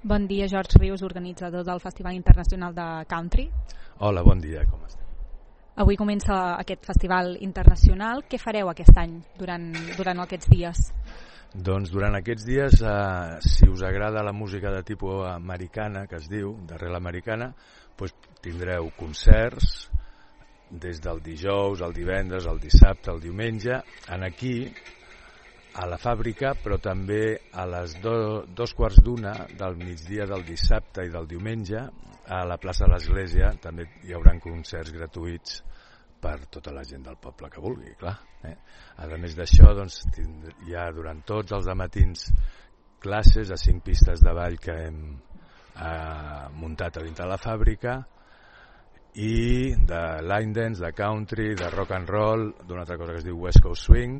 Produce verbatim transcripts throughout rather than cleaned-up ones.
Bon dia, Jorge Rius, organitzador del Festival Internacional de Country. Hola, bon dia, com esteu? Avui comença aquest festival internacional. Què fareu aquest any durant, durant aquests dies? Doncs durant aquests dies, eh, si us agrada la música de tipus americana, que es diu, d'arrel americana, doncs tindreu concerts des del dijous, el divendres, el dissabte, el diumenge, en aquí, a la fàbrica, però també a les do, dos quarts d'una del migdia del dissabte i del diumenge, a la plaça de l'Església també hi haurà concerts gratuïts per tota la gent del poble que vulgui, clar. Eh? A més d'això, doncs, hi ha durant tots els matins classes a cinc pistes de ball que hem eh, muntat a dintre de la fàbrica, i de line dance, de country, de rock and roll, d'una altra cosa que es diu West Coast Swing,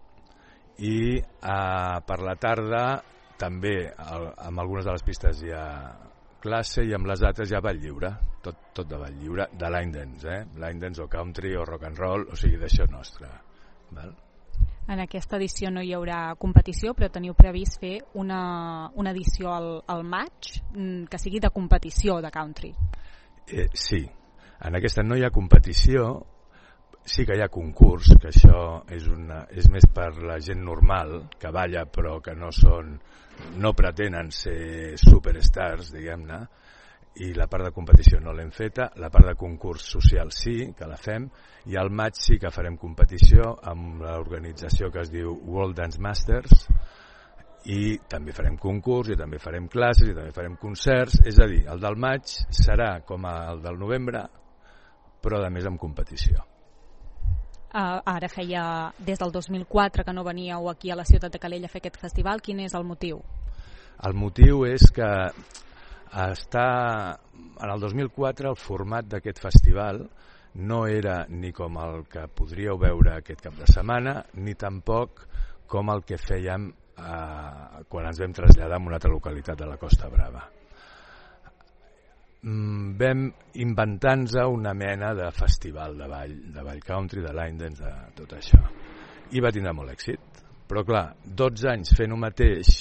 i eh, per la tarda també el, amb algunes de les pistes hi ha classe i amb les altres hi ha ball lliure, tot, tot de ball lliure, de line dance, eh? line dance o country o rock and roll, o sigui, d'això nostre. Val? En aquesta edició no hi haurà competició, però teniu previst fer una, una edició al, al maig que sigui de competició de country. Eh, sí, en aquesta no hi ha competició, sí que hi ha concurs, que això és, una, és més per la gent normal que balla però que no són, no pretenen ser superstars, diguem-ne, i la part de competició no l'hem feta, la part de concurs social sí, que la fem, i al maig sí que farem competició amb l'organització que es diu World Dance Masters, i també farem concurs, i també farem classes, i també farem concerts, és a dir, el del maig serà com el del novembre, però a més amb competició. Uh, ara feia des del dos mil quatre que no veníeu aquí a la ciutat de Calella a fer aquest festival. Quin és el motiu? El motiu és que està, en el dos mil quatre el format d'aquest festival no era ni com el que podríeu veure aquest cap de setmana, ni tampoc com el que fèiem eh, quan ens vam traslladar a una altra localitat de la Costa Brava. Vam inventar-nos una mena de festival de ball, de ball country, de line dance, de tot això. I va tindre molt èxit. Però clar, dotze anys fent-ho mateix,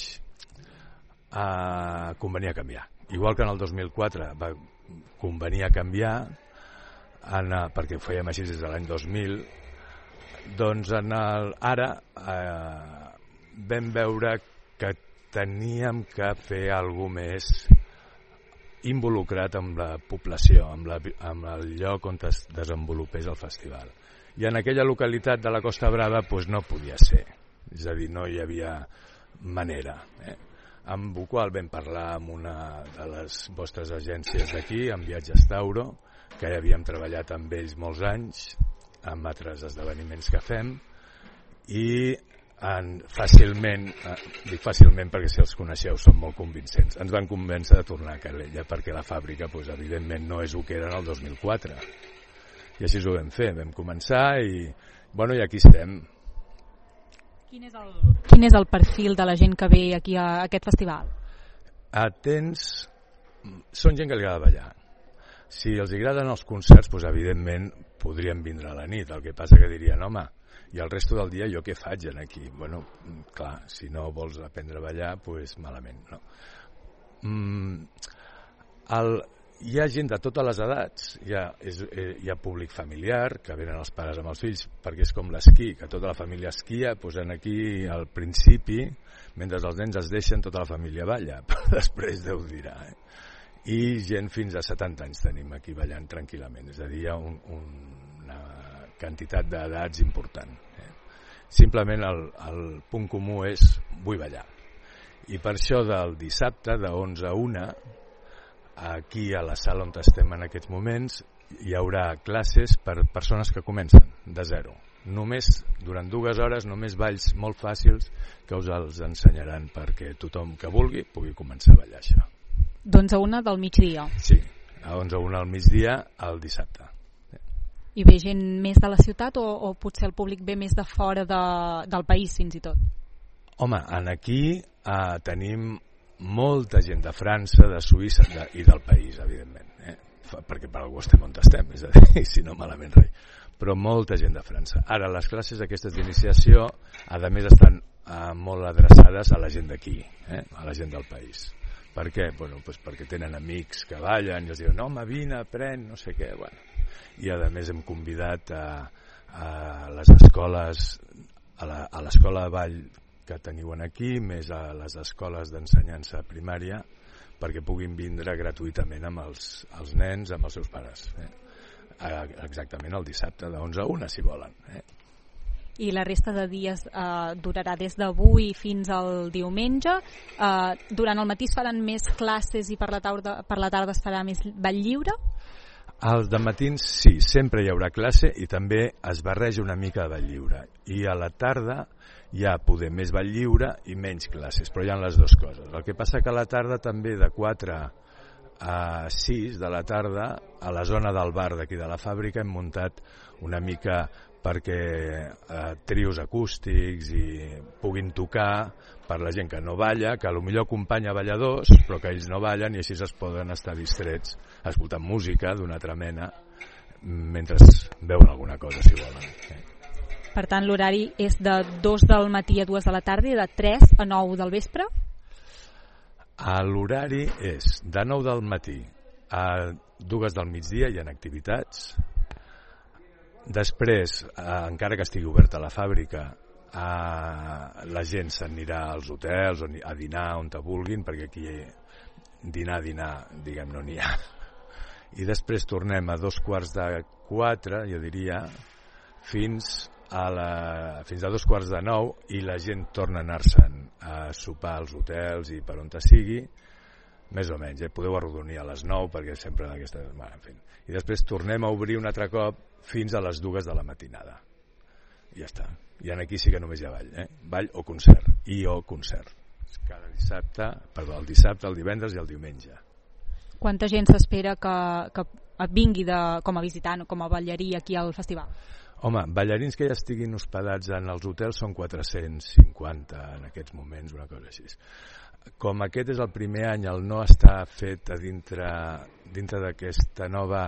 eh, convenia canviar. Igual que en el dos mil quatre va convenia canviar, en, perquè ho fèiem així des de l'any dos mil, doncs en el, ara eh, vam veure que teníem que fer alguna més involucrat amb la població, amb, la, amb el lloc on es desenvolupés el festival. I en aquella localitat de la Costa Brava doncs no podia ser, és a dir, no hi havia manera. Eh? Amb el qual vam parlar amb una de les vostres agències d'aquí, amb Viatges Tauro, que ja havíem treballat amb ells molts anys, amb altres esdeveniments que fem, i en fàcilment, eh, dic fàcilment perquè si els coneixeu són molt convincents, ens van convèncer de tornar a Calella perquè la fàbrica doncs, evidentment no és el que era en el dos mil quatre, i així ho vam fer, vam començar i, bueno, i aquí estem. Quin és el, quin és el perfil de la gent que ve aquí a aquest festival? Atents, són gent que li agrada ballar. Si els agraden els concerts, doncs evidentment podrien vindre a la nit, el que passa que dirien, home, i el resto del dia jo què faig aquí? Bueno, clar, si no vols aprendre a ballar, doncs malament, no? Mm, el, hi ha gent de totes les edats, hi ha, és, hi ha públic familiar, que venen els pares amb els fills, perquè és com l'esquí, que tota la família esquia, doncs aquí al principi, mentre els nens es deixen, tota la família balla, però després Déu dirà, eh? I gent fins a setanta anys tenim aquí ballant tranquil·lament, és a dir, hi ha un, un, una quantitat d'edats important. Eh? Simplement el, el punt comú és vull ballar. I per això del dissabte, de onze a una, aquí a la sala on estem en aquests moments, hi haurà classes per persones que comencen de zero. Només, durant dues hores, només balls molt fàcils que us els ensenyaran perquè tothom que vulgui pugui començar a ballar això. D'onze a una del migdia. Sí, a onze a una al migdia el dissabte. I ve gent més de la ciutat o, o potser el públic ve més de fora de, del país fins i tot? Home, en aquí eh, tenim molta gent de França, de Suïssa de, i del país, evidentment, eh? perquè per algú estem on estem, és a dir, si no malament res, però molta gent de França. Ara, les classes aquestes d'iniciació, a més, estan eh, molt adreçades a la gent d'aquí, eh? a la gent del país, Per què? Bueno, pues perquè tenen amics que ballen i els diuen, no, home, vine, apren, no sé què. Bueno. I a més hem convidat a, a les escoles, a l'escola de ball que teniu aquí, més a les escoles d'ensenyança primària, perquè puguin vindre gratuïtament amb els, els nens, amb els seus pares. Eh? Exactament el dissabte de onze a una, si volen. Eh? I la resta de dies eh, durarà des d'avui fins al diumenge. Eh, durant el matí es faran més classes i per la tarda, per la tarda es farà més ball lliure? Als dematins sí, sempre hi haurà classe i també es barreja una mica de ball lliure. I a la tarda hi ha poder més ball lliure i menys classes, però hi ha les dues coses. El que passa que a la tarda també de quatre a sis de la tarda a la zona del bar d'aquí de la fàbrica hem muntat una mica perquè eh, trios acústics i puguin tocar per la gent que no balla, que potser acompanya balladors però que ells no ballen i així es poden estar distrets escoltant música d'una altra mena mentre veuen alguna cosa, si volen. Per tant, l'horari és de dos del matí a dues de la tarda i de tres a nou del vespre? L'horari és de nou del matí a dues del migdia, hi ha activitats. Després, eh, encara que estigui oberta la fàbrica, eh, la gent s'anirà als hotels a dinar on te vulguin, perquè aquí dinar, dinar, diguem, no n'hi ha. I després tornem a dos quarts de quatre, jo diria, fins a, la, fins a dos quarts de nou i la gent torna a anar-se'n a sopar als hotels i per on te sigui, més o menys, eh? Podeu arrodonir a les nou perquè sempre d'aquesta... Bueno, en fi. I després tornem a obrir un altre cop fins a les dues de la matinada. I ja està. I aquí sí que només hi ha ball, eh? Ball o concert. I o concert. Cada dissabte, perdó, el dissabte, el divendres i el diumenge. Quanta gent s'espera que, que vingui de, com a visitant o com a ballarí aquí al festival? Home, ballarins que ja estiguin hospedats en els hotels són quatre-cents cinquanta en aquests moments, una cosa així. Com aquest és el primer any, el no està fet a dintre, dintre d'aquesta nova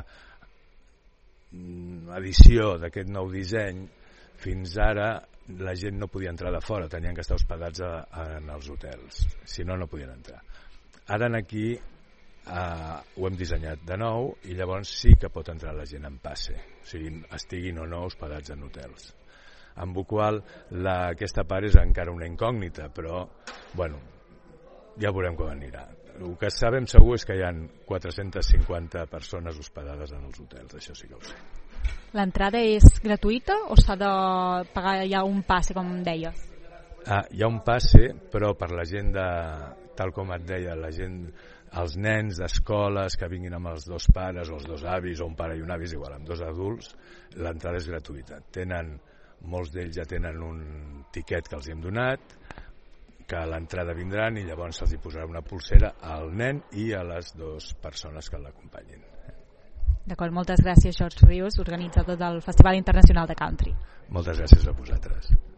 edició, d'aquest nou disseny, fins ara la gent no podia entrar de fora, tenien que estar hospedats a, a, en els hotels, si no, no podien entrar. Ara aquí Uh, ho hem dissenyat de nou i llavors sí que pot entrar la gent en passe, o sigui, estiguin o no hospedats en hotels, amb la qual la, aquesta part és encara una incògnita, però bueno, ja veurem com anirà. El que sabem segur és que hi ha quatre-centes cinquanta persones hospedades en els hotels, això sí que ho sé. L'entrada és gratuïta o s'ha de pagar ja un passe, com deies? Uh, hi ha un passe, però per la gent de, tal com et deia, la gent, els nens d'escoles que vinguin amb els dos pares o els dos avis o un pare i un avi, és igual, amb dos adults, l'entrada és gratuïta. Tenen, molts d'ells ja tenen un tiquet que els hem donat, que a l'entrada vindran i llavors se'ls hi posarà una pulsera al nen i a les dues persones que l'acompanyin. D'acord, moltes gràcies, George Rius, organitzador del Festival Internacional de Country. Moltes gràcies a vosaltres.